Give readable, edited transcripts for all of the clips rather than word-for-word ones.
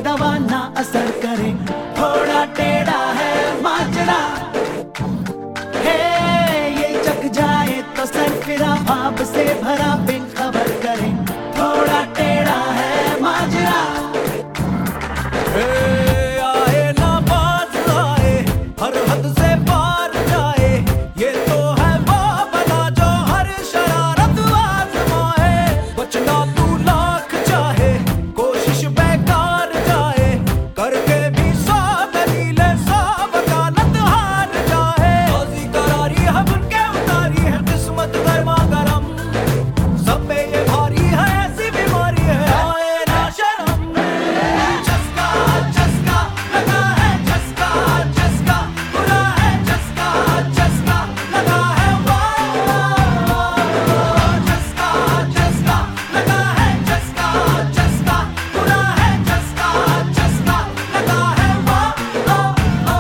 दवा ना असर करे, थोड़ा टेढ़ा है माजरा। हे ये जग जाए तो सर फिरा, भाव से भरा बेखबर करे, थोड़ा टेढ़ा है माजरा। आए ना बाज आए, हर हद से पार जाए, ये तो है वो बला जो हर शरारत आजमाए। बचना तू लाख चाहे, कोशिश बेकार जाए, करके भी 100 दलीलें 100 वकालत हार जाए। रोजी करारी है बुनके उतारी है किस्मत गर्मा गरम, सब पे ये भारी है ऐसी बीमारी है, आए ना शर्म। चस्का चस्का लगा है, चस्का चस्का बुरा है, चस्का चस्का लगा है, वाह। चस्का चस्का लगा है, चस्का चस्का बुरा है, चस्का चस्का लगा है, वाह।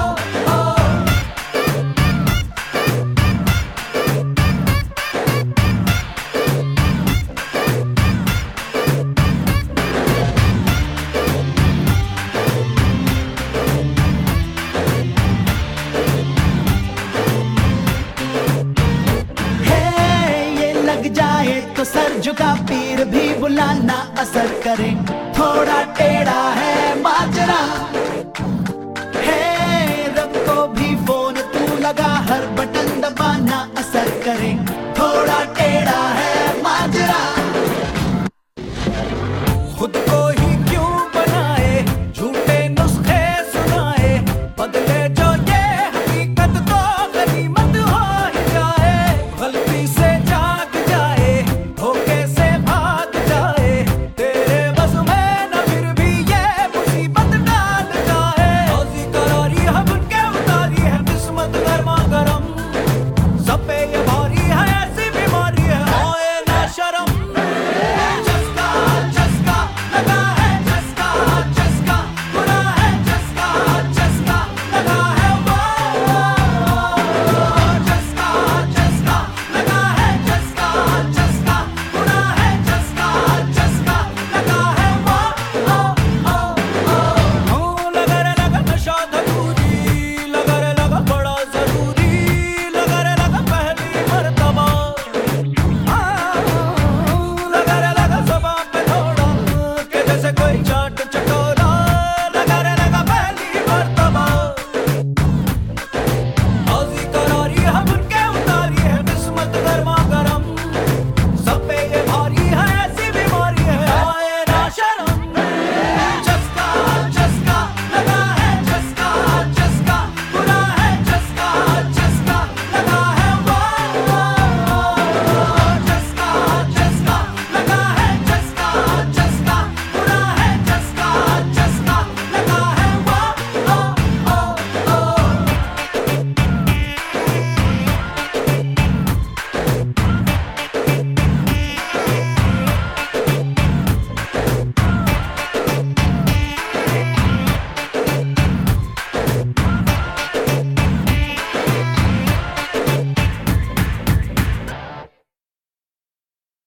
हे ये लग जाए तो सर झुका, पीर भी बुलाना असर करे, थोड़ा टेढ़ा है माजरा। हे रब को भी फोन तू लगा, हर बटन